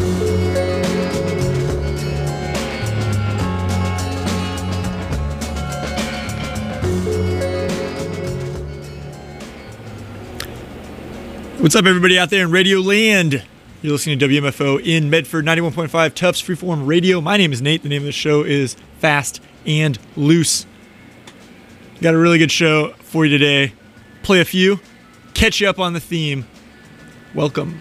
What's up, everybody out there in Radio Land? You're listening to WMFO in Medford, 91.5 Tufts Freeform Radio. My name is Nate. The name of the show is Fast and Loose. Got a really good show for you today. Play a few, catch you up on the theme. Welcome.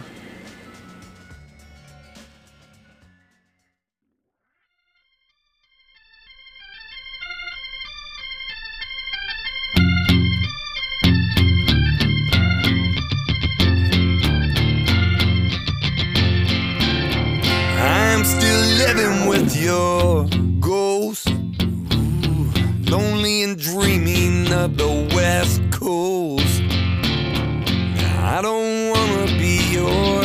Your ghost, lonely and dreaming of the West Coast. I don't wanna be your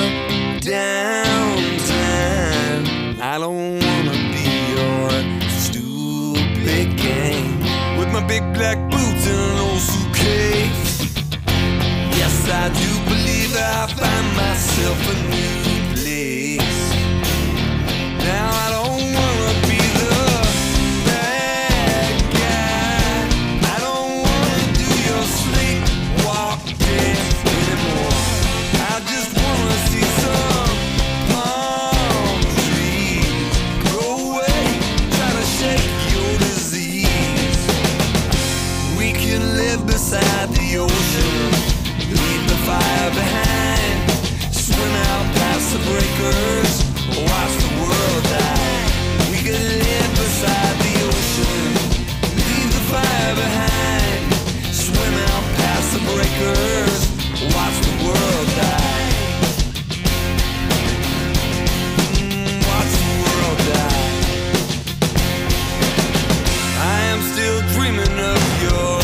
downtime. I don't wanna be your stupid gang with my big black boots and an old suitcase. Yes, I do believe I find myself a new place. Now I don't beside the ocean, leave the fire behind, swim out past the breakers, watch the world die. We could live beside the ocean, leave the fire behind, swim out past the breakers, watch the world die. Watch the world die. I am still dreaming of your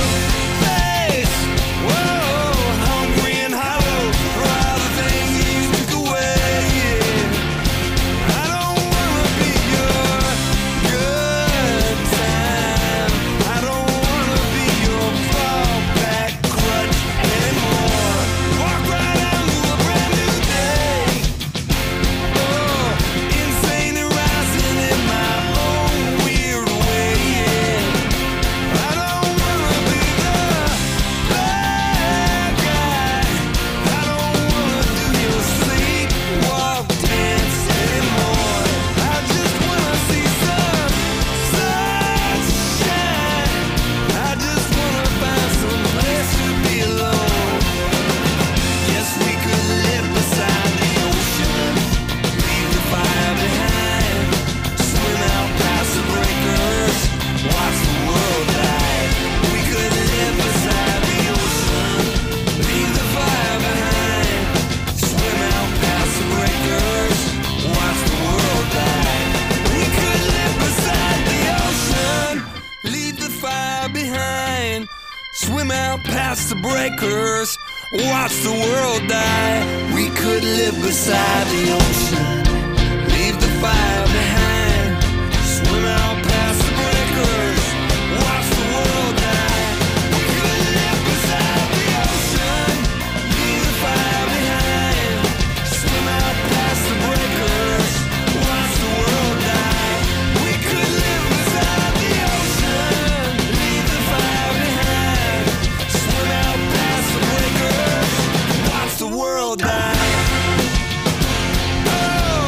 past the breakers, watch the world die. We could live beside the ocean, leave the fire behind, swim out past the breakers, watch the world die. We could live beside the ocean, leave the fire behind, swim out past the breakers, watch the world die. We could live beside the ocean, leave the fire behind, swim out past the breakers, watch the world die. Oh.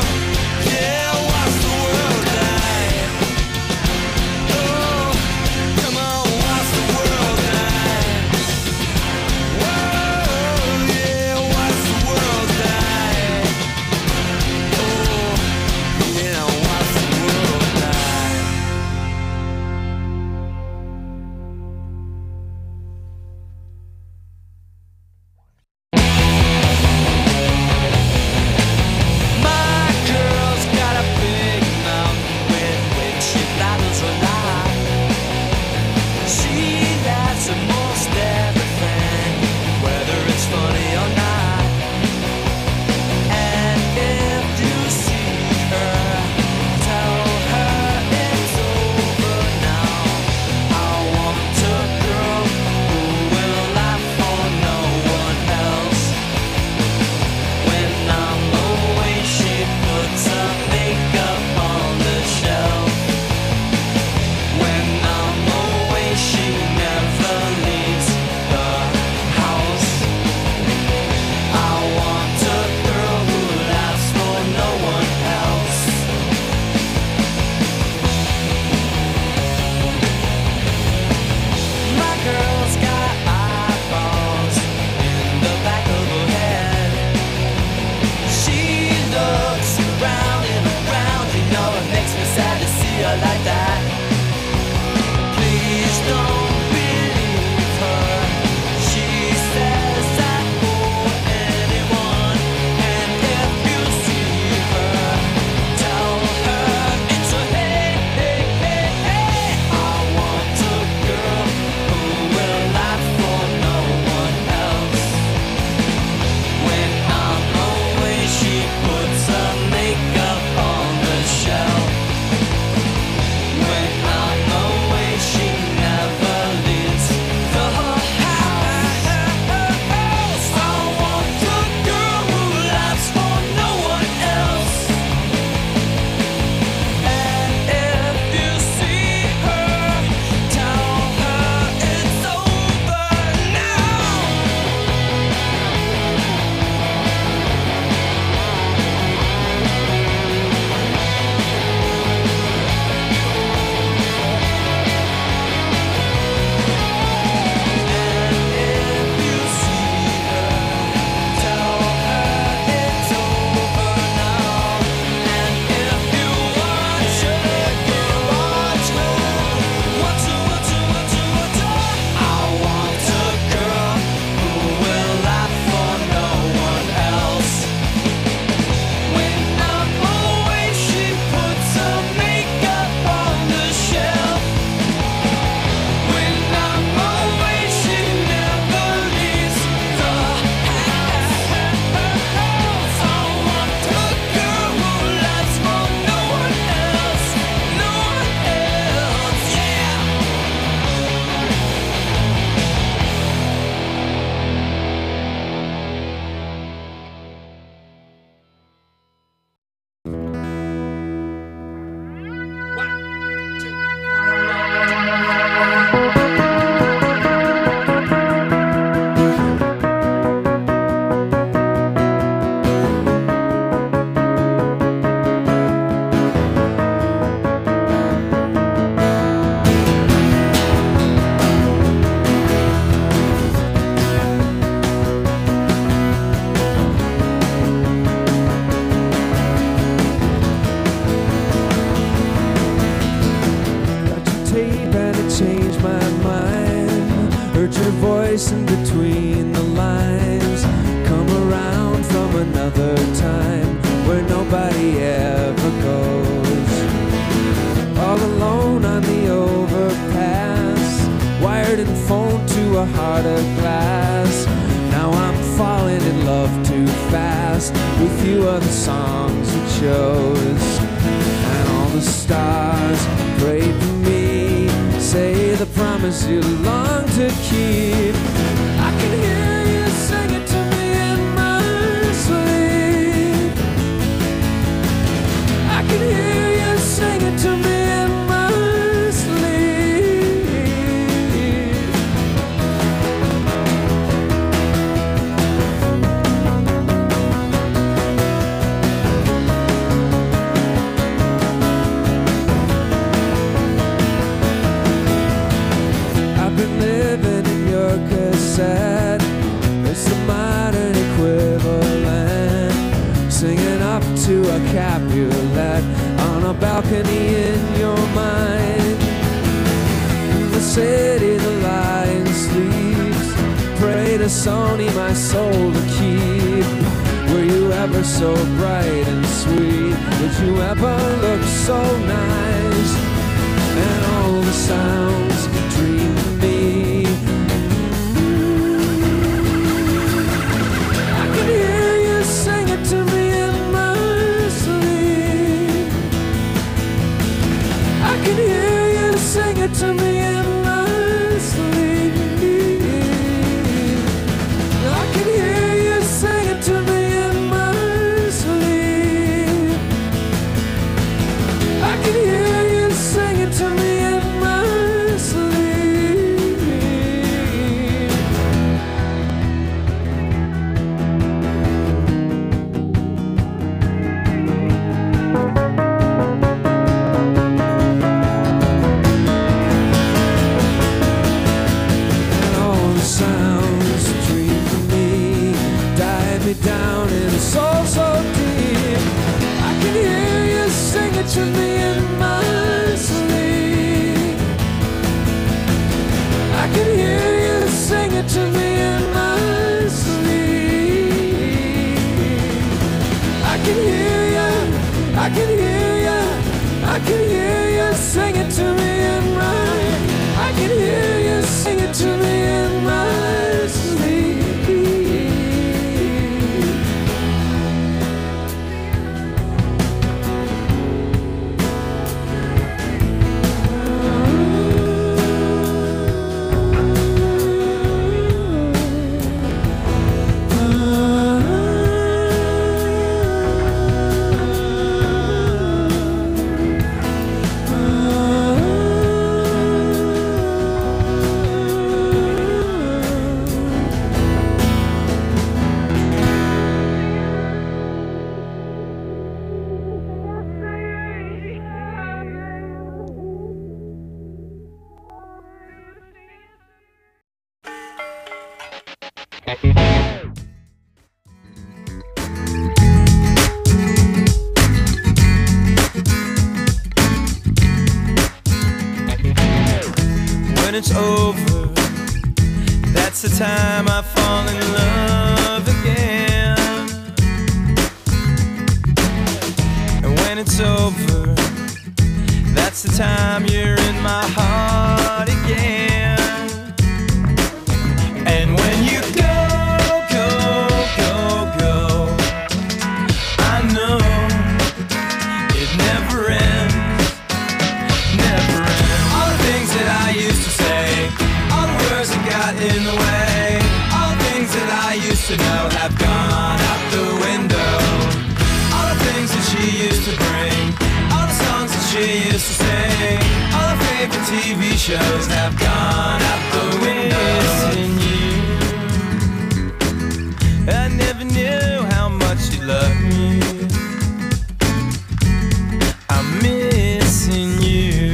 a heart of glass. Now I'm falling in love too fast with few of the songs you chose. And all the stars prayed for me, say the promise you long to keep. I can hear you sing it to me in my sleep. I can hear you sing it to me in my cassette. It's the modern equivalent, singing up to a Capulet on a balcony in your mind. In the city the lion sleeps, pray to Sony my soul to keep. Were you ever so bright and sweet? Did you ever look so nice? And all the sounds dream me. To me in my sleep, I can hear you sing it to me in my sleep. I can hear you sing it to me in my down in soul so deep. I can hear you sing it to me in my sleep. I can hear you sing it to me in my sleep. I can hear you, I can hear you, I can hear you sing it to me in my, I can hear you sing it to me in my sleep. When it's over, that's the time I fall in love again. And when it's over, that's the time you're in my heart again. And when you go, go, go, go, I know it never ends, never ends. All the things that I used to say, all the words that got in the way, all the things that I used to know have gone out the window. All the things that she used to bring, all the songs that she used to sing, all her favorite TV shows have gone out the window. Missing you, I never knew how much you loved me. I'm missing you,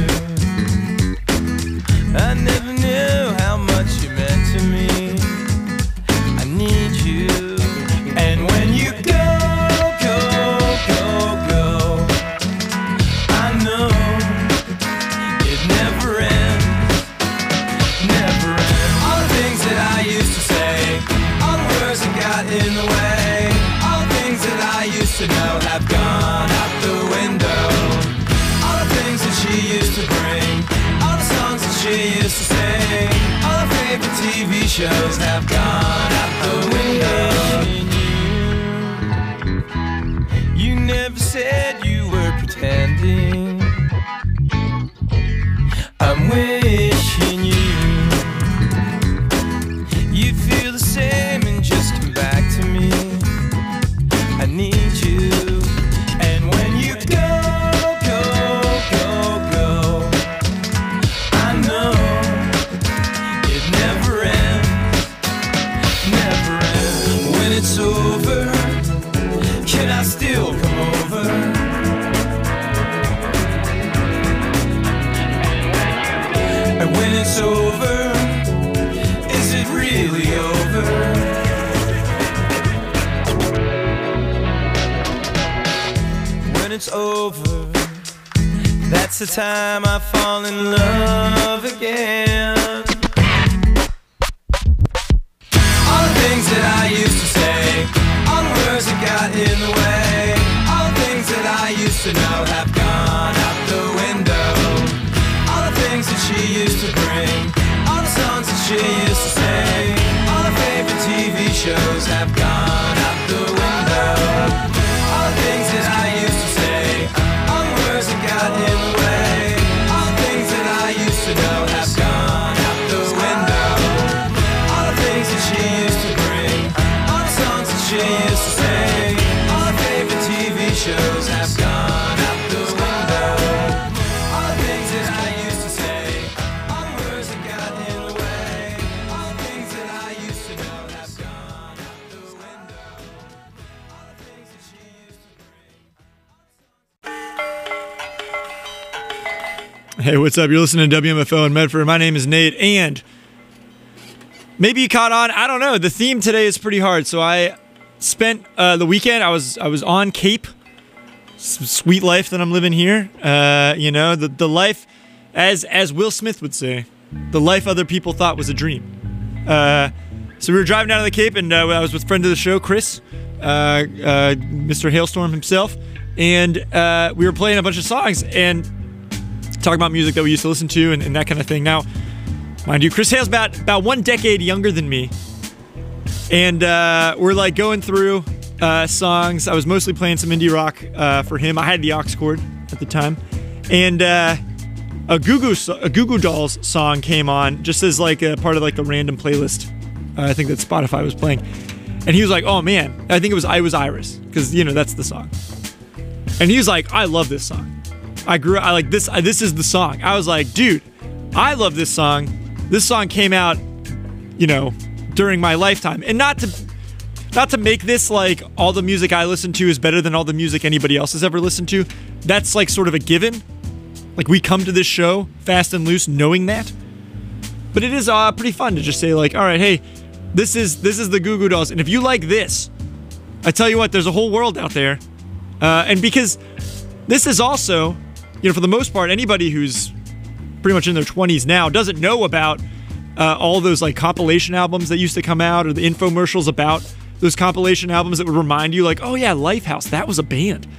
I never knew how much you meant to me. I need you. And when you go, go, go, go, I know it never ends, never shows have gone out the window. You never said you were pretending. I'm wishing you'd feel the same and just come back to me. I need you. And when you go, go, go, go, I know it never ends, never ends. When it's over, can I still come over? And when it's over, is it really over? When it's over, that's the time I fall in love again. All the things that I used to say, all the words that got in the way, all the things that I used to know have gone out the window. All the things that she used to bring, all the songs that she used to sing, all the favorite TV shows have gone out the window. All the things that I used to say, all the words that got in the way, all the things that I used to know have gone out the window. All the things that she used to bring, all the songs that she used to sing, all the favorite TV shows have gone out the window. All the things that I used to say, all the words that got in the way, all the things that I used to know have gone out the window. All the things that she used to bring. Hey, what's up? You're listening to WMFO in Medford. My name is Nate, and maybe you caught on. I don't know. The theme today is pretty hard. So I spent the weekend. I was on Cape. Sweet life that I'm living here. You know, the life, as Will Smith would say, the life other people thought was a dream. So we were driving down to the Cape, and I was with a friend of the show, Chris, Mr. Hailstorm himself, and we were playing a bunch of songs and talking about music that we used to listen to and that kind of thing. Now, mind you, Chris Hale's about 1 decade younger than me, and we're like going through songs. I was mostly playing some indie rock for him. I had the aux cord at the time, and a Goo Goo Dolls song came on just as like a part of like the random playlist. I think that Spotify was playing, and he was like, "Oh man, I think it was I Was Iris," because you know that's the song. And he was like, "I love this song. I like this. This is the song." I was like, "Dude, I love this song. This song came out, you know, during my lifetime." And not to make this like all the music I listen to is better than all the music anybody else has ever listened to. That's like sort of a given. Like we come to this show fast and loose knowing that. But it is pretty fun to just say like, all right, hey, this is the Goo Goo Dolls, and if you like this, I tell you what, there's a whole world out there. And because this is also, you know, for the most part, anybody who's pretty much in their 20s now doesn't know about all those like compilation albums that used to come out, or the infomercials about those compilation albums that would remind you like, oh yeah, Lifehouse, that was a band.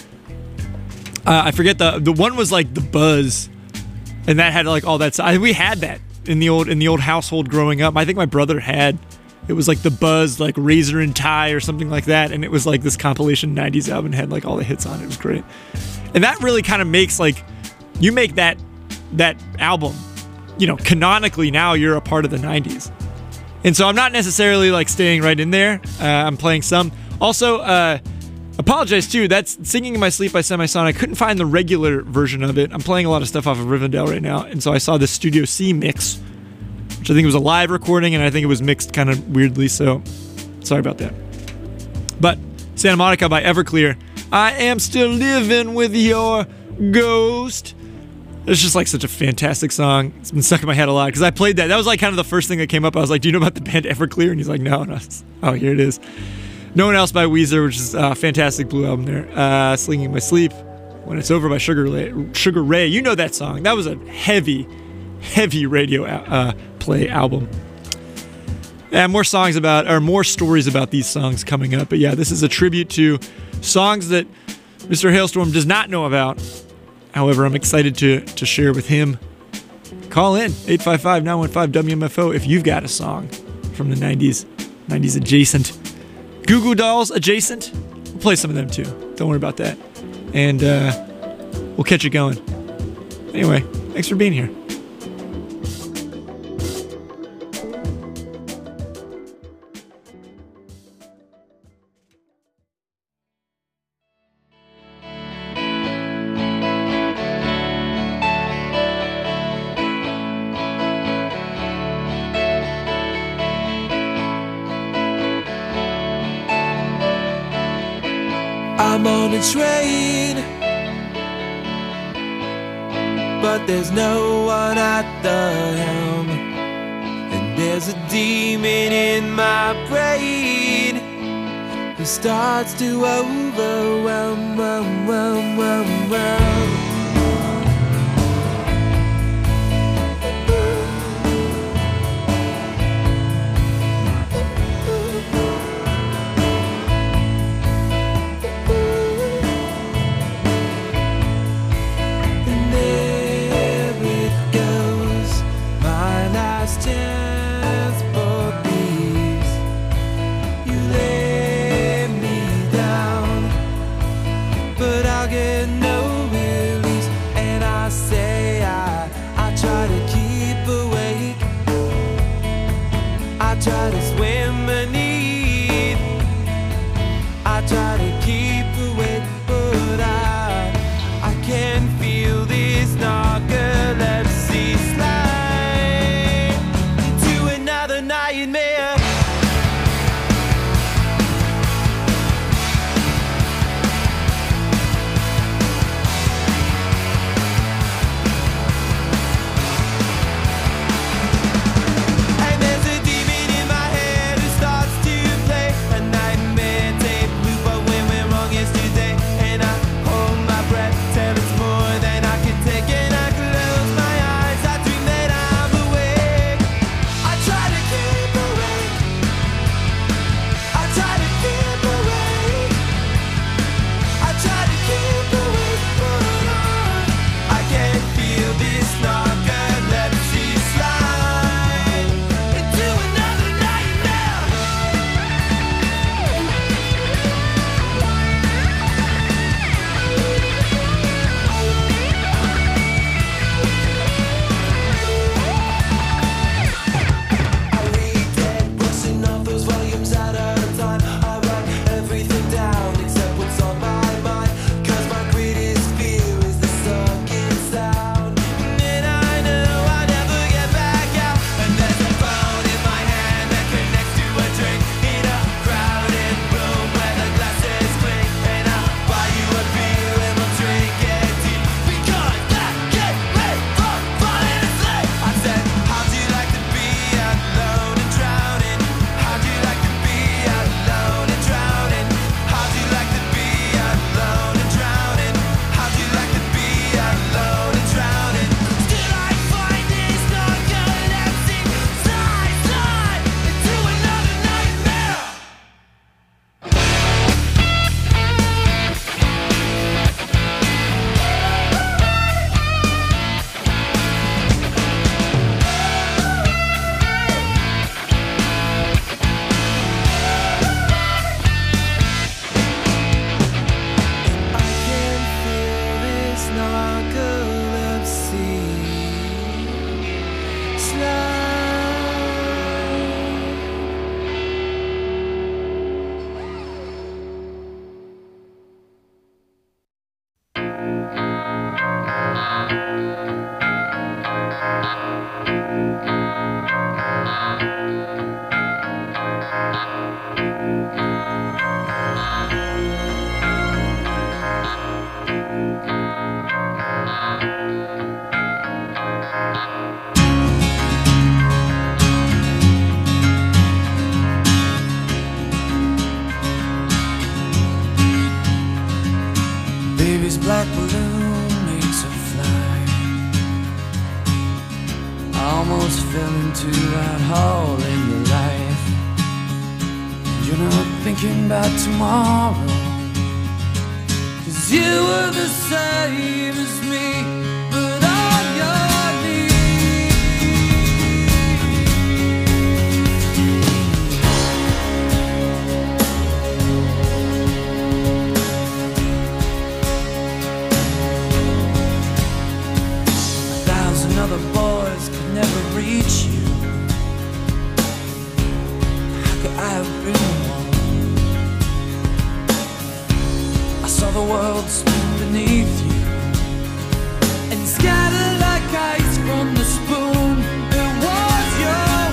I forget the one was like The Buzz, and that had like all that. We had that in the old household growing up. I think my brother had. It was like The Buzz, like Razor and Tie or something like that, and it was like this compilation 90s album and had like all the hits on it. It was great. And that really kind of makes like, you make that album, you know, canonically now you're a part of the 90s. And so I'm not necessarily like staying right in there. I'm playing some. Also, apologize too, that's Singing in My Sleep by Semisonic. I couldn't find the regular version of it. I'm playing a lot of stuff off of Rivendell right now, and so I saw the Studio C mix, which I think was a live recording, and I think it was mixed kind of weirdly, so sorry about that. But Santa Monica by Everclear. I am still living with your ghost. It's just like such a fantastic song. It's been stuck in my head a lot because I played that. That was like kind of the first thing that came up. I was like, do you know about the band Everclear? And he's like, no. And I was, oh, here it is. No One Else by Weezer, which is a fantastic blue album there. Singing in My Sleep, When It's Over by Sugar Ray. You know that song. That was a heavy radio play album. And more stories about these songs coming up. But yeah, this is a tribute to songs that Mr. Hailstorm does not know about. However, I'm excited to share with him. Call in 855-915-WMFO if you've got a song from the 90s. 90s adjacent. Goo Goo Dolls adjacent. We'll play some of them too. Don't worry about that. And we'll catch it going. Anyway, thanks for being here. I'm on a train, but there's no one at the helm, and there's a demon in my brain who starts to overwhelm. Try to swim beneath, I try to keep awake, but I can feel this narcolepsy slide into another nightmare. Black balloon makes her fly. I almost fell into that hole in your life. You're not thinking about tomorrow, 'cause you were the same as me, but on your knees. world spin beneath you and scatter like ice from the spoon. It was your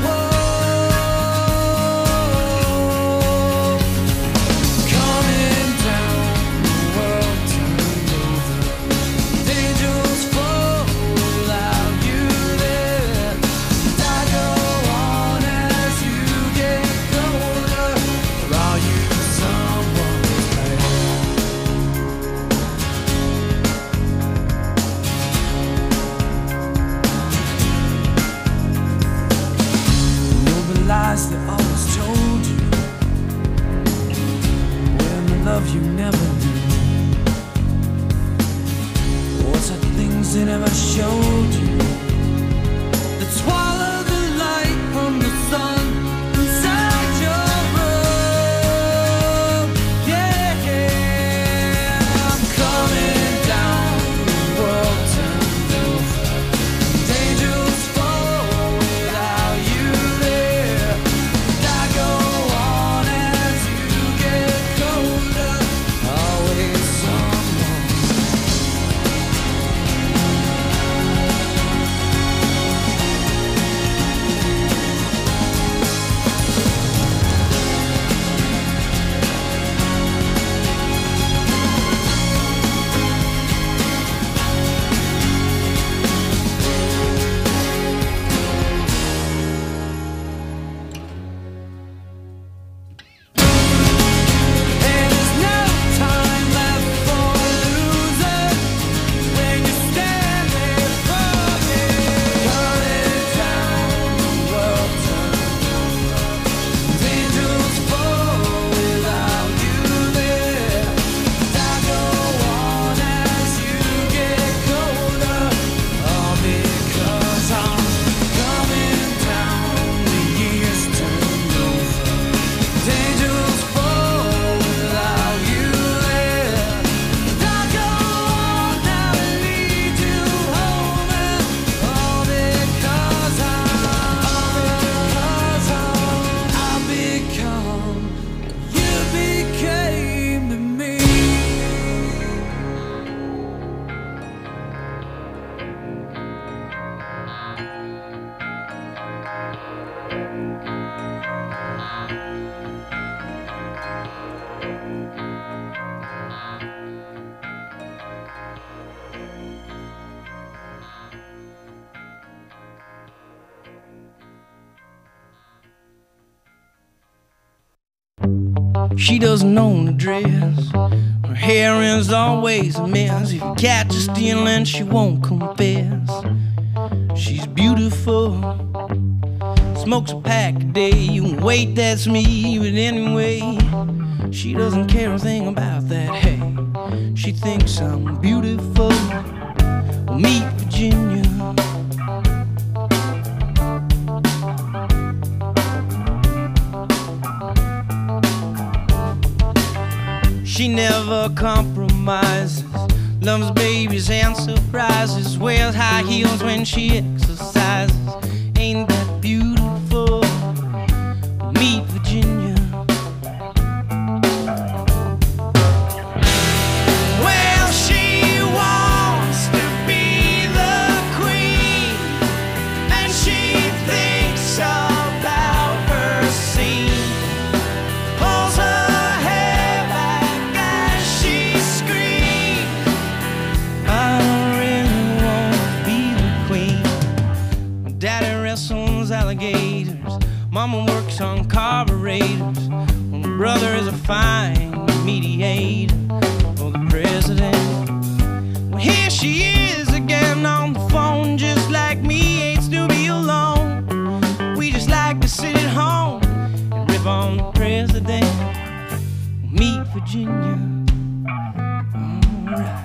world. Coming down, the world turned over. Angels fall without you there. And I go on as you get colder. Or are you someone's pain? Know the lies they always told you, when the love you never knew. What's the things they never showed you that swallow the light from the sun inside your room? Yeah, I'm coming down, the world turned over. And angels fall without you there. And I go on as you get colder. Always someone. And there's no time left for losers when you're standing for me. Coming down, the world turned over. And angels fall without you there. And I go on as you get colder. All because I'm coming down, the years turned over. And angels fall without you there. And I go on now and lead you home. And all because I've become, you became to me. She doesn't own a dress. Her hair is always a mess. If you catch her stealing, she won't confess. She's beautiful, smokes a pack a day. You can wait, that's me. But anyway, she doesn't care a thing about that. Hey, she thinks I'm beautiful. Well, meet Virginia. She never compromises, loves babies and surprises, wears high heels when she exercises. Ain't that beautiful? Meet Virginia. Well, she wants to be the queen, and she thinks about her scene. Pulls her hair back as she screams. I don't really want to be the queen. My daddy wrestles alligators. Mama works on carburetors. My brother is a fine mediator for the president. Well, here she is again on the phone, just like me, hates to be alone. We just like to sit at home and rip on the president. Meet Virginia. Alright.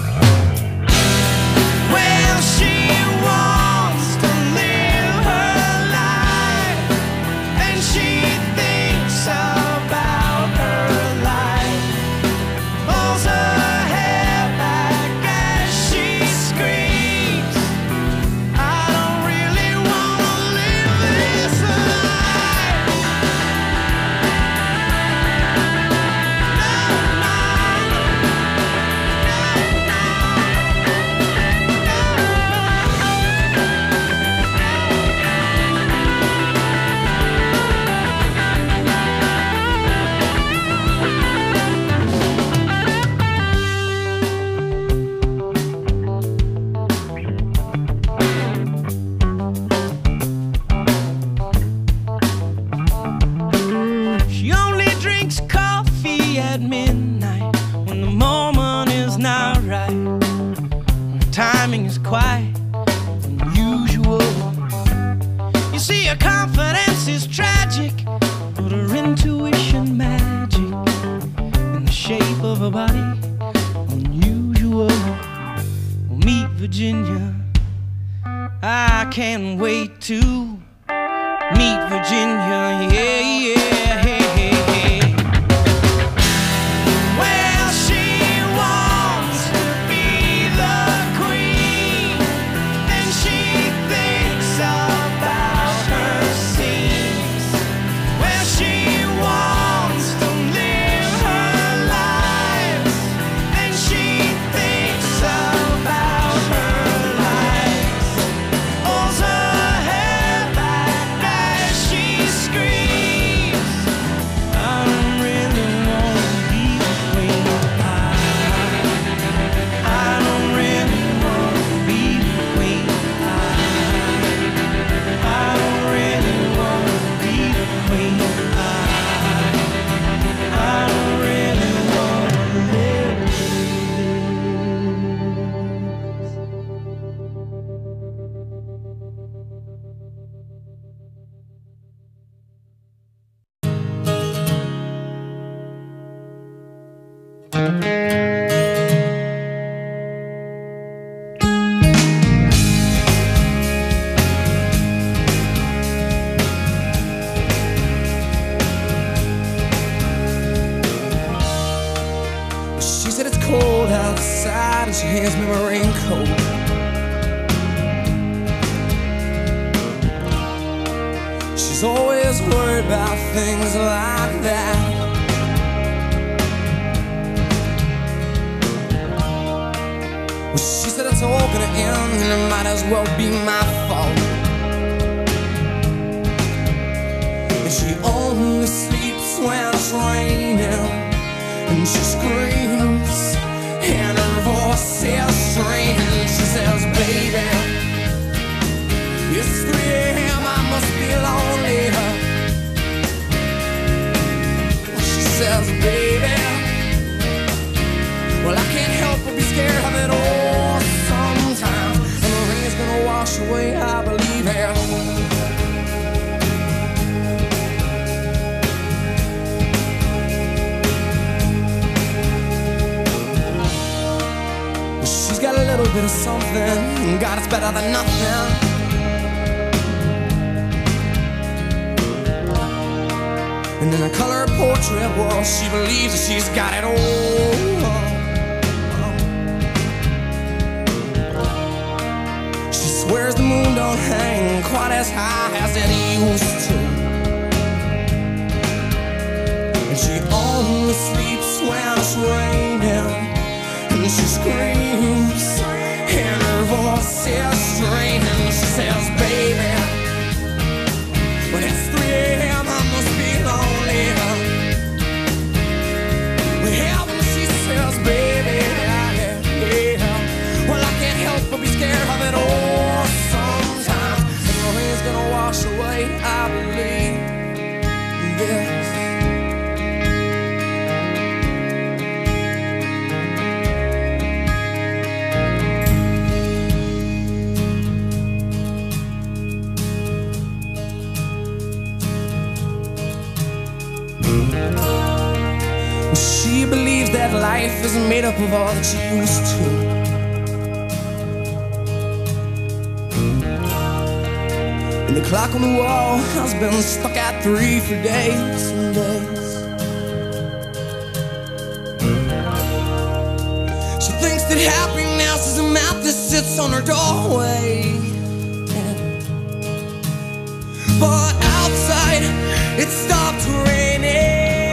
Well, she wants to live her life, and she thinks about her life. Pulls her hair back as she screams. I don't really wanna live this life. No, no. timing is quite unusual. You see, her confidence is tragic, but her intuition magic in the shape of her body unusual. We'll meet Virginia. I can't wait to meet Virginia. Yeah, yeah, hey, hey, hey. Well, she wants to be the queen, and she thinks about her scenes. Well, she wants to live her life, and she thinks about her life. Pulls her hair back as she screams. I don't really wanna be the queen. I don't really wanna be the queen. I don't really wanna be the queen. I don't really wanna live this. She said it's cold outside and she hands me my raincoat. She's always worried about things like that. Well, she said it's all gonna end and it might as well be my fault. And she only sleeps when it's raining. And she screams, and her voice is strange. She says, baby, it's 3 a.m., I must be lonely. She says, baby, well, I can't help but be scared of it all sometimes. And the rain's gonna wash away, I believe it. She's got a little bit of something, God, it's better than nothing. And in a colored portrait, well, she believes that she's got it all. She swears the moon don't hang quite as high as it used to. And she only sleeps when it's raining. And she screams, and her voice is strange. And she says, baby, when it's 3 a.m., I must be lonely. Well, when she says, baby, well, I can't help but be scared of it all sometimes. And the rain's gonna wash away, I believe this. She believes that life isn't made up of all that she used to. And the clock on the wall has been stuck at 3 for days and days. She thinks that happiness is a map that sits on her doorway. But outside, it stopped raining.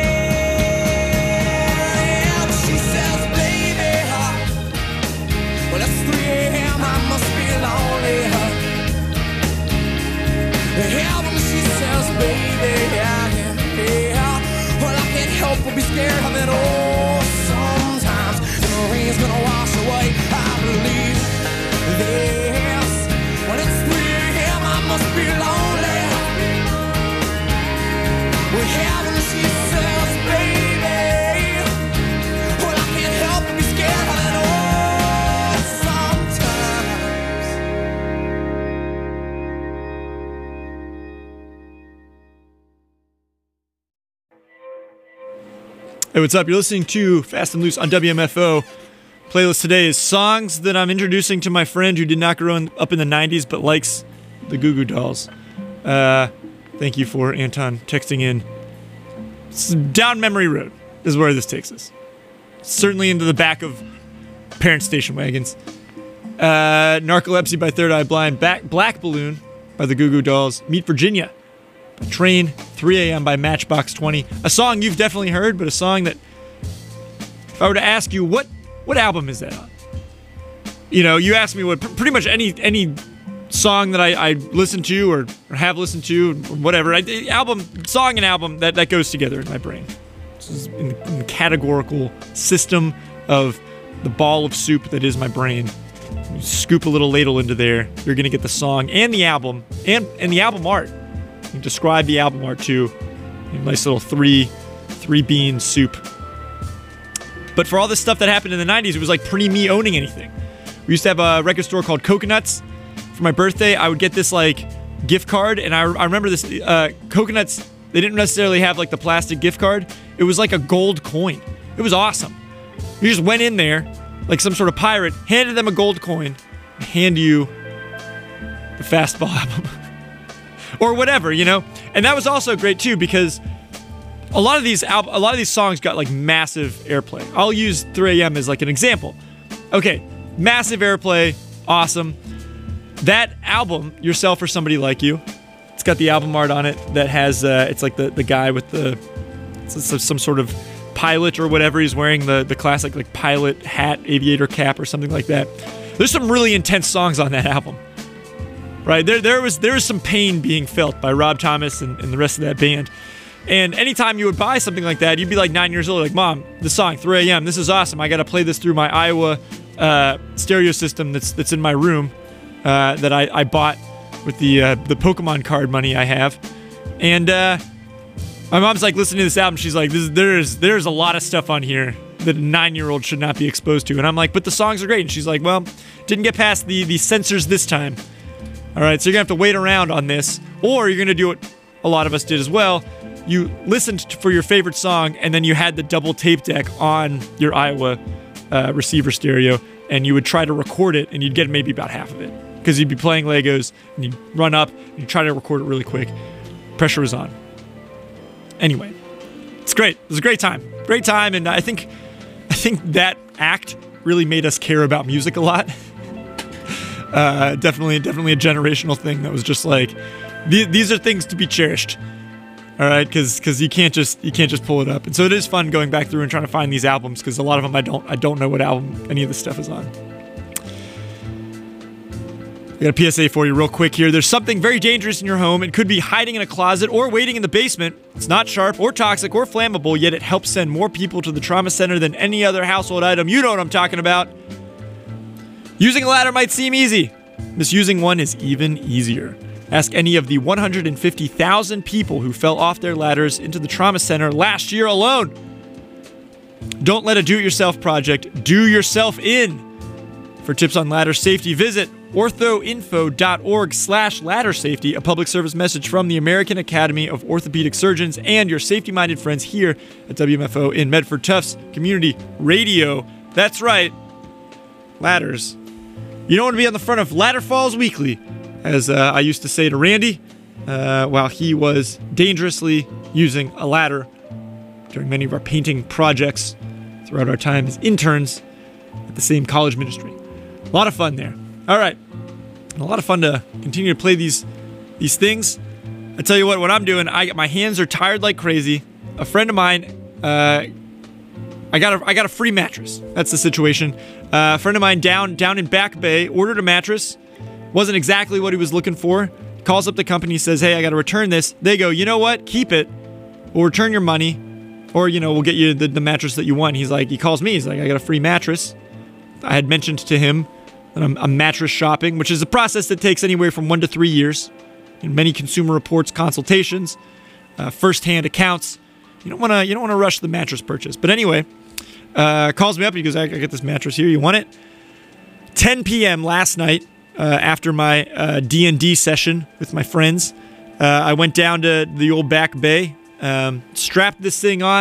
Will be scared of it all sometimes. And the rain's gonna wash away, I believe this. When it's 3 a.m., I must be lonely. We're having, she says, baby. Well, I can't help but be scared of it all sometimes. Hey, what's up? You're listening to Fast and Loose on WMFO. Playlist today is songs that I'm introducing to my friend who did not grow up in the 90s but likes the Goo Goo Dolls. Thank you for Anton texting in. Down memory road is where this takes us. Certainly into the back of parent station wagons. Narcolepsy by Third Eye Blind. Black Balloon by the Goo Goo Dolls. Meet Virginia by Train. 3 a.m. by Matchbox 20. A song you've definitely heard, but a song that, if I were to ask you, what album is that on? You know, you ask me what pretty much any song that I listen to or have listened to, or whatever, song and album, that goes together in my brain. This is in the categorical system of the ball of soup that is my brain. You scoop a little ladle into there, you're going to get the song and the album, and the album art. You can describe the album art too. A nice little three bean soup. But for all this stuff that happened in the 90s, it was like pre-me owning anything. We used to have a record store called Coconuts. For my birthday, I would get this like gift card, and I remember this Coconuts. They didn't necessarily have like the plastic gift card. It was like a gold coin. It was awesome. You just went in there like some sort of pirate, handed them a gold coin, and hand you the Fastball album or whatever, you know. And that was also great too because a lot of these songs got like massive airplay. I'll use 3 a.m. as like an example. Okay, massive airplay, awesome. That album, Yourself or Somebody Like You, it's got the album art on it that has, it's like the guy with some sort of pilot or whatever. He's wearing the classic like pilot hat, aviator cap or something like that. There's some really intense songs on that album. Right, there was some pain being felt by Rob Thomas and the rest of that band. And anytime you would buy something like that, you'd be like 9 years old, like, Mom, the song 3 a.m. This is awesome. I got to play this through my Iowa stereo system that's in my room that I bought with the Pokemon card money I have. And my mom's like listening to this album. She's like, there's a lot of stuff on here that a 9-year-old should not be exposed to. And I'm like, but the songs are great. And she's like, well, didn't get past the censors this time. All right, so you're going to have to wait around on this, or you're going to do what a lot of us did as well. You listened for your favorite song, and then you had the double tape deck on your Iowa receiver stereo, and you would try to record it, and you'd get maybe about half of it. Because you'd be playing Legos, and you'd run up, and you'd try to record it really quick. Pressure was on. Anyway, it's great. It was a great time. Great time, and I think that act really made us care about music a lot. Definitely a generational thing that was just like, these are things to be cherished. All right, because you can't just pull it up, and so it is fun going back through and trying to find these albums because a lot of them I don't know what album any of this stuff is on. I got a PSA for you real quick here. There's something very dangerous in your home. It could be hiding in a closet or waiting in the basement. It's not sharp or toxic or flammable, yet it helps send more people to the trauma center than any other household item. You know what I'm talking about. Using a ladder might seem easy. Misusing one is even easier. Ask any of the 150,000 people who fell off their ladders into the trauma center last year alone. Don't let a do-it-yourself project do yourself in. For tips on ladder safety, visit orthoinfo.org/ladder safety, a public service message from the American Academy of Orthopedic Surgeons and your safety-minded friends here at WMFO in Medford Tufts Community Radio. That's right, ladders. You don't want to be on the front of Ladder Falls Weekly, as I used to say to Randy, while he was dangerously using a ladder during many of our painting projects throughout our time as interns at the same college ministry. A lot of fun there. All right. And a lot of fun to continue to play these things. I tell you what I'm doing, my hands are tired like crazy. A friend of mine, I got a free mattress. That's the situation. A friend of mine down in Back Bay ordered a mattress. Wasn't exactly what he was looking for. Calls up the company, says, hey, I got to return this. They go, you know what? Keep it. We'll return your money. Or, we'll get you the mattress that you want. He calls me. He's like, I got a free mattress. I had mentioned to him that I'm mattress shopping, which is a process that takes anywhere from 1 to 3 years. In many Consumer Reports consultations, first-hand accounts. You don't want to rush the mattress purchase. But anyway, calls me up. He goes, I got this mattress here. You want it? 10 p.m. last night, after my D&D session with my friends, I went down to the old Back Bay, strapped this thing on,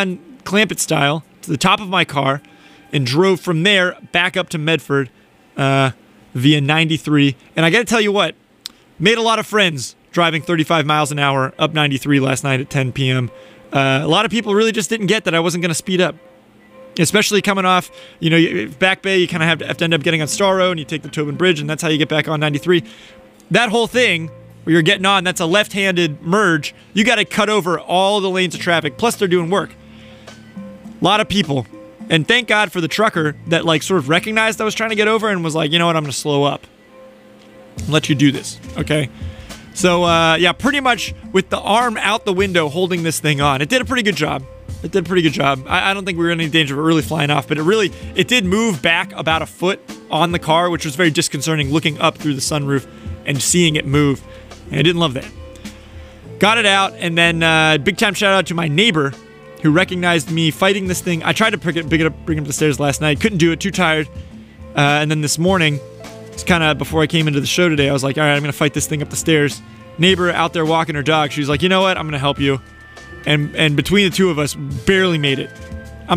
Clampett style, to the top of my car and drove from there back up to Medford via 93. And I got to tell you what, made a lot of friends driving 35 miles an hour up 93 last night at 10 p.m. A lot of people really just didn't get that I wasn't going to speed up. Especially coming off, Back Bay, you kind of have to end up getting on Star Road, and you take the Tobin Bridge, and that's how you get back on 93. That whole thing where you're getting on, that's a left-handed merge. You got to cut over all the lanes of traffic, plus they're doing work. A lot of people. And thank God for the trucker that sort of recognized I was trying to get over and was like, you know what, I'm going to slow up. Let you do this, okay? So, pretty much with the arm out the window holding this thing on. It did a pretty good job. I don't think we were in any danger of it really flying off, but it did move back about a foot on the car, which was very disconcerting looking up through the sunroof and seeing it move. And I didn't love that. Got it out, and then big time shout out to my neighbor who recognized me fighting this thing. I tried to bring it up the stairs last night. Couldn't do it, too tired. And then this morning, it's kind of before I came into the show today, I was like, all right, I'm going to fight this thing up the stairs. Neighbor out there walking her dog. She was like, you know what? I'm going to help you. And between the two of us, barely made it. I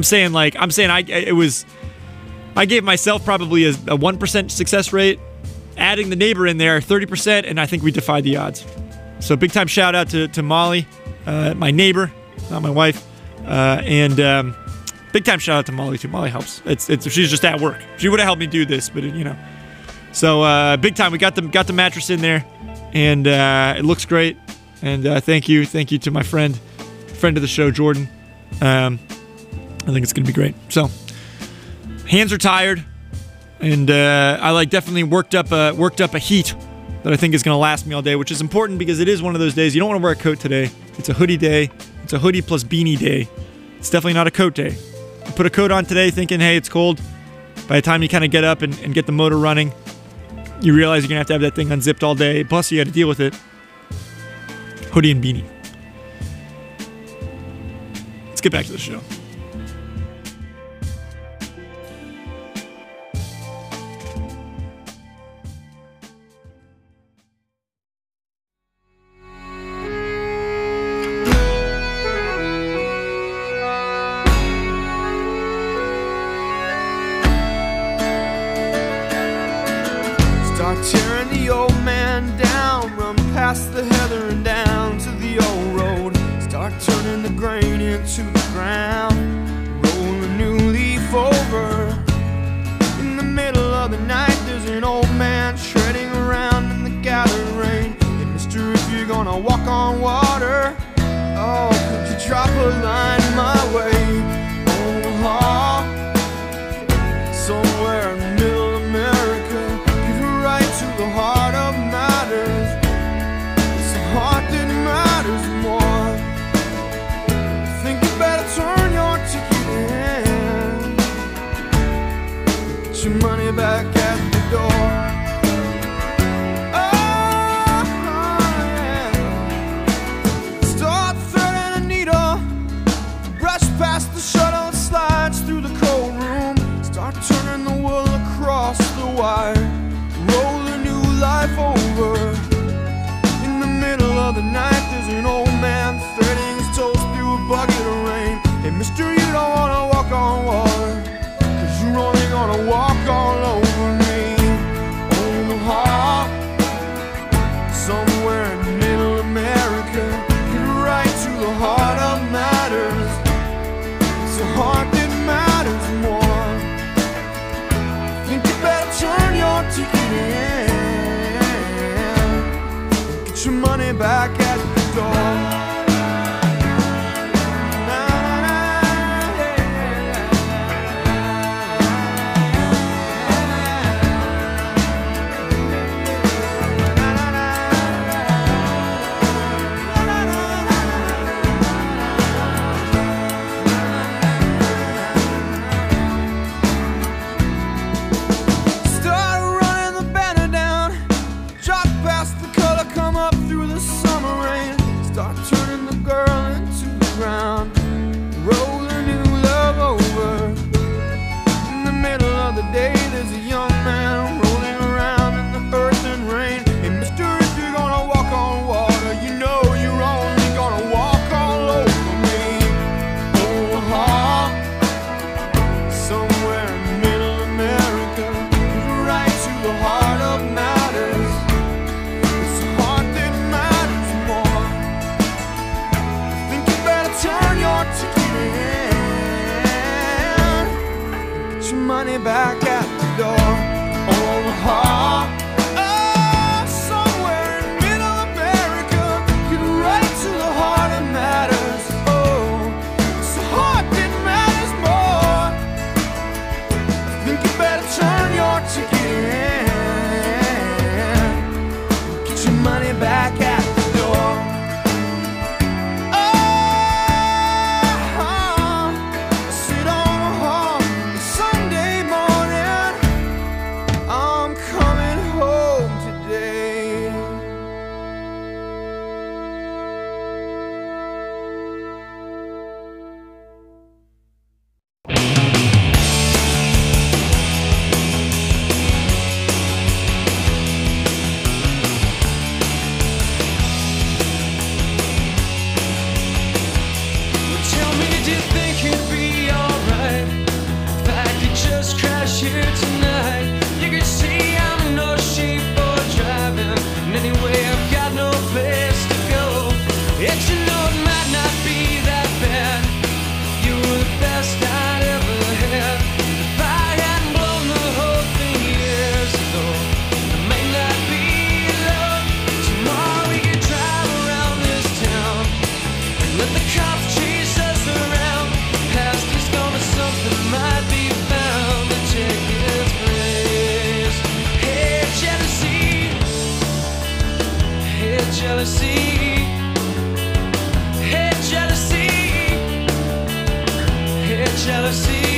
gave myself probably a 1% success rate. Adding the neighbor in there, 30%, and I think we defied the odds. So big time shout out to Molly, my neighbor, not my wife, and big time shout out to Molly too. Molly helps. She's just at work. She would have helped me do this, but So big time. We got the mattress in there, and it looks great. And thank you to my friend of the show, Jordan. I think it's gonna be great. So hands are tired, and I definitely worked up a heat that I think is gonna last me all day, which is important because it is one of those days you don't want to wear a coat today. It's a hoodie day. It's a hoodie plus beanie day. It's definitely not a coat day. You put a coat on today thinking, hey, it's cold. By the time you kind of get up and get the motor running, you realize you're gonna have to have that thing unzipped all day. Plus, you got to deal with it. Hoodie and beanie. Let's get back to the show. Start tearing the old man down, run past the heather and down to the old road. Start turning the grain into the ground, roll a new leaf over. In the middle of the night there's an old man shredding around in the gathered rain. Hey mister, if you're gonna walk on water, oh, could you drop a line my way? Oh, somewhere in the middle of America, give it right to the heart of matters. It's the heart that matters more. Think you better turn your ticket in, get your money back at the door. Oh, yeah. Start threading a needle, brush past the shuttle, slides through the cold room. Start turning the wool across the wire, roll a new life over. In the middle of the night there's an old man threading his toes through a bucket of rain. Hey mister, you don't wanna walk on water, cause you're only gonna walk all over me. On the heart, somewhere in the middle of America, get right to the heart of matters. It's the heart that matters more. Think you better turn your ticket in, get your money back at the door. Start running the banner down, jog past the color, come up through the summer money back at the door. Oh, somewhere in middle America, get right to the heart that matters. Oh, so heart that matters more. Think you better turn your ticket in. Get your money back at the door. Sit on a hall Sunday morning. I'm coming home today. Tell me, do you think it'd be alright if I could just crash here tonight? You can see I'm no sheep for driving, and anyway I've got no place to go. Yet you know it might not be that bad. You were the best I'd ever had. If I hadn't blown the whole thing years ago, it may not be love. Tomorrow we could drive around this town and let the cops chase us around. Past is gonna something might be found to take its place. Hey, jealousy. Hey, jealousy. Hey, jealousy. Hey, jealousy.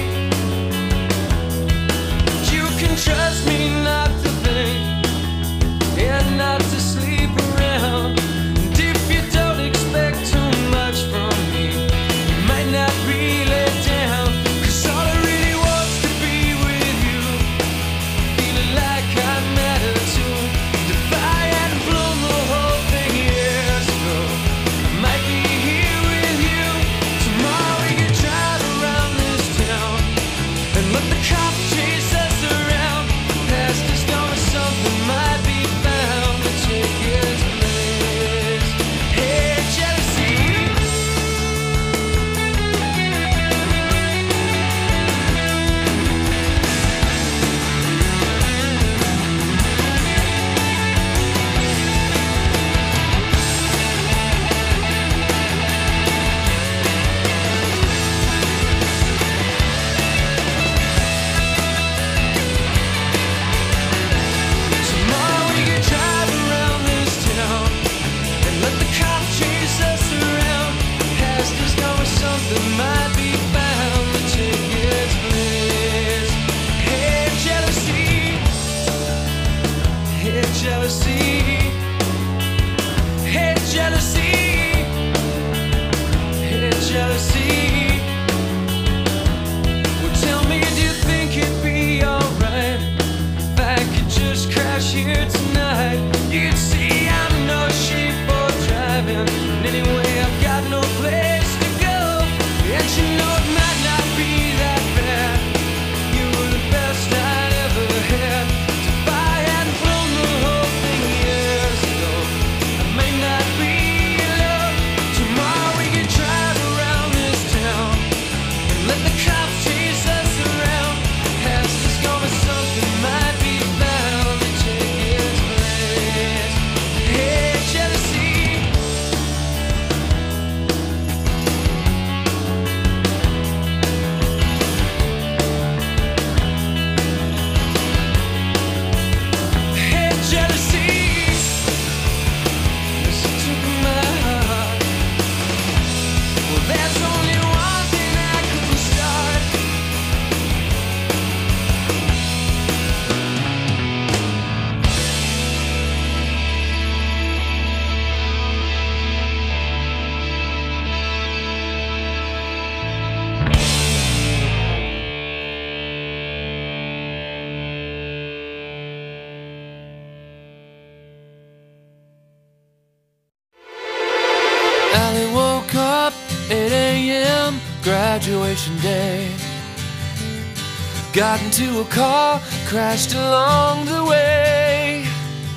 You can trust me not to think and not to sleep around. And if you don't expect too much from me, you might not be let down. 'Cause all I really want's to be with you, feeling like I matter too. And if I hadn't blown the whole thing years ago, I might be here with you. Tomorrow we could drive around this town and let the cops chase us around. Past is gonna something might be found to take its place. Hey, jealousy. Tomorrow we could drive around this town and let the cops chase us around. Past is gonna something might be found to take its place. Hey, jealousy. Hey, jealousy. Hey, jealousy. Hey, jealousy. Well, tell me, do you think it'd be alright if I could just crash here tonight? You can see I'm no sheep for driving, and anyway I've got no place to go. And you know it might not be that bad. You were the best I'd ever had. If I hadn't blown the whole thing years ago, I may not be love. Tomorrow we could drive around this town and let the cops chase us around. Past is gonna something might be found to take its place. Hey, jealousy. Hey, jealousy. Listen to my heart. Well, there's only one thing I can start. Allie woke up 8 a.m. graduation day. Got into a car, crashed along the way.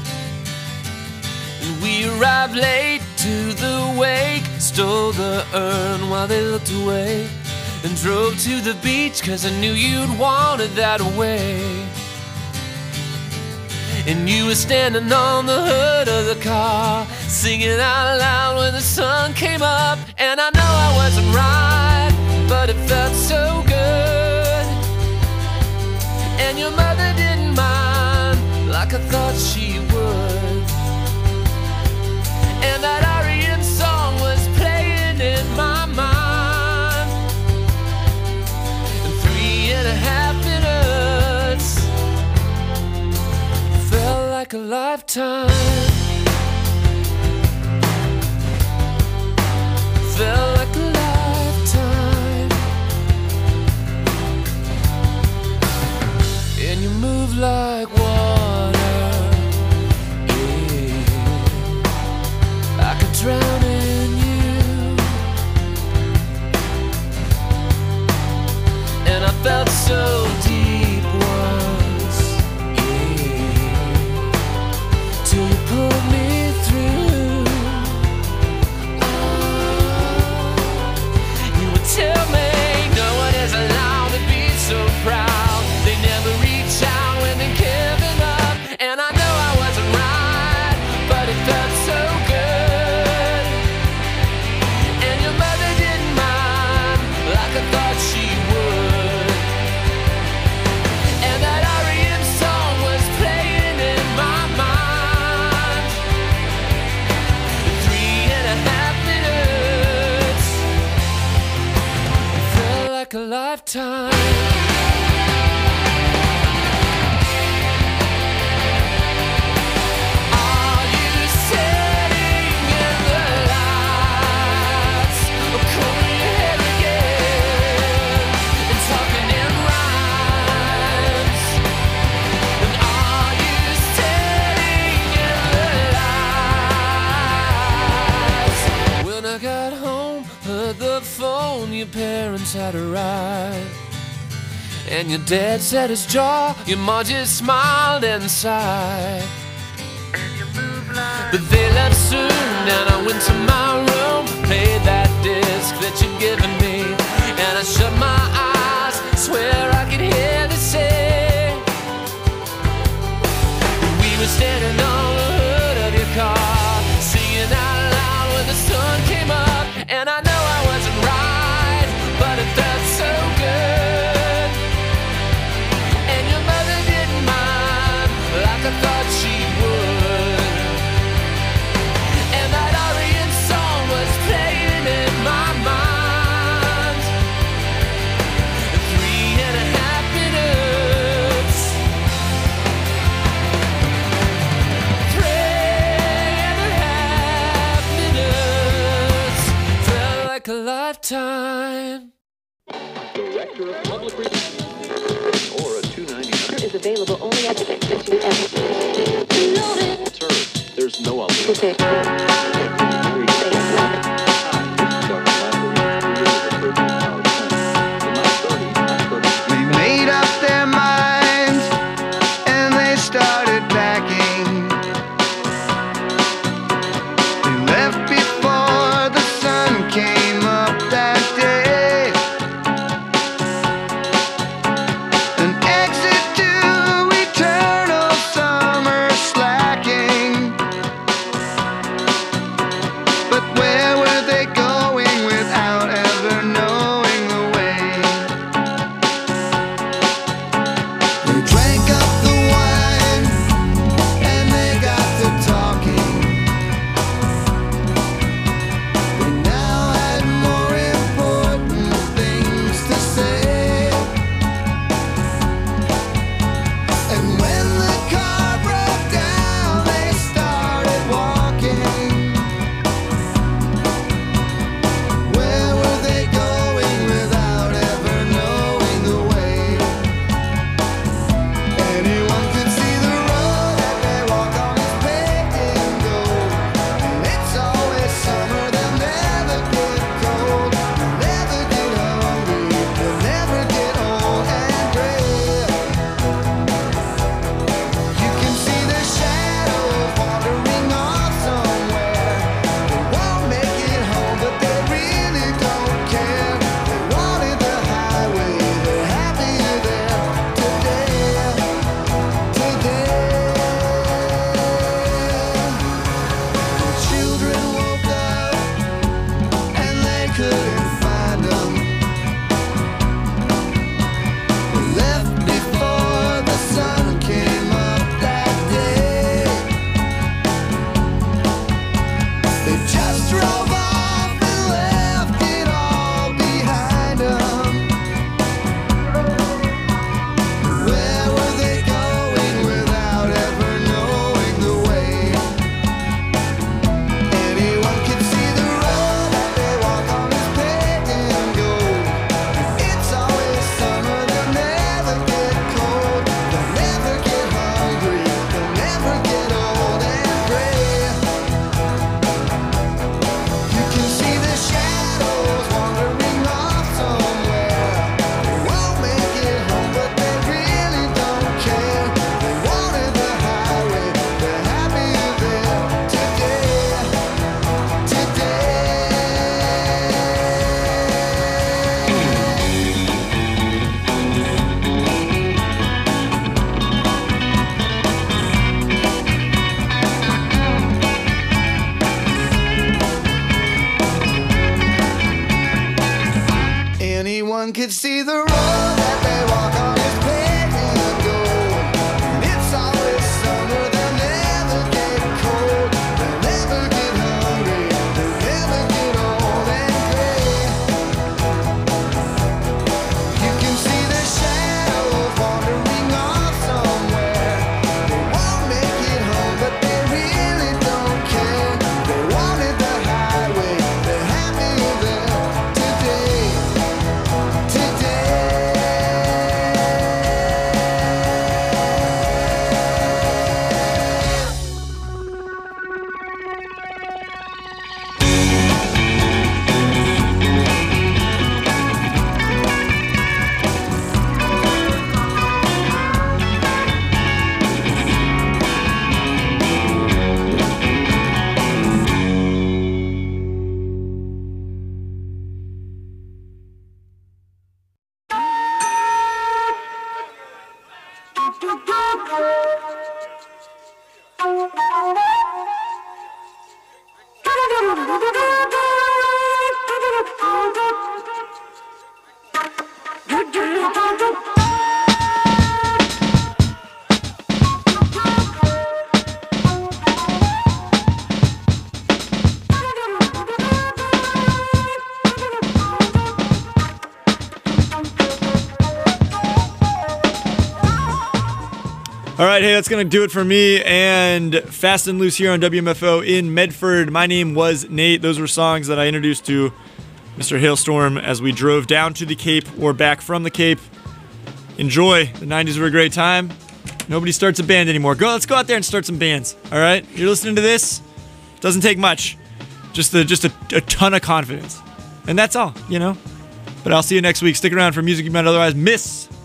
And we arrived late to the wake, stole the urn while they looked away. and drove to the beach 'cause I knew you'd want it that way. And you were standing on the hood of the car, singing out loud when the sun came up. And I know I wasn't right, but it felt so good. And your mother didn't mind like I thought she would. And that R.E.M. song was playing in my mind. And 3.5 minutes felt like a lifetime. Felt like a lifetime. And you move like water, yeah. I could drown in you. And I felt so deep once, yeah, till you pulled me through. You would tell me no one is allowed to be so proud. They never reach out when they're giving up. And I know I wasn't right, but it felt so good. And your mother didn't mind like I thought she would. And that R.E.M. song was playing in my mind. 3.5 minutes felt like a lifetime. Are you sitting in the lights, or combing your hair again, and talking in rhymes? And are you sitting in the lights? When I got home, heard the phone, your parents had arrived. And your dad set his jaw, your mom just smiled and sighed. But they left soon, and I went to my room, played that disc that you'd given me, and I shut my eyes, swear I could hear the say. We were standing on the hood of your car, singing out loud when the sun came up. And I know I wasn't right, but it felt so good. And your mother didn't mind like I thought she would. And that R.E.M. song was playing in my mind. 3.5 minutes. 3.5 minutes felt like a lifetime. Director of Public Relations or a 299 is available only at the Sir, there's no alternative. Okay. They made up their minds and they started packing. They left before the sun came up that day. An exit to eternal summer slacking. could see the road that they walk on is paved in gold. And it's always summer, they'll never get cold. They'll never get hungry, they'll never get old and gray. You can see the shadows wandering off somewhere. They won't make it home, but they really don't care. They wanted the highway, they're happy there today. All right, hey, that's going to do it for me and Fast and Loose here on WMFO in Medford. My name was Nate. Those were songs that I introduced to Mr. Hailstorm as we drove down to the Cape or back from the Cape. Enjoy. The 90s were a great time. Nobody starts a band anymore. Let's go out there and start some bands, all right? You're listening to this? Doesn't take much. Just a ton of confidence. And that's all, you know? But I'll see you next week. Stick around for music you might otherwise miss.